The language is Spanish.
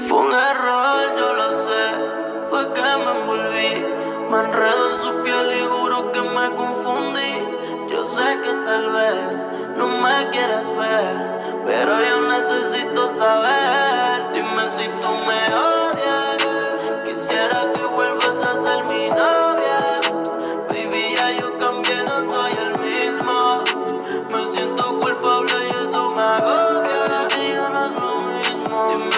Fue un error, yo lo sé, fue que me envolví, me enredo en su piel y juro que me confundí. Yo sé que tal vez no me quieres ver, pero yo necesito saber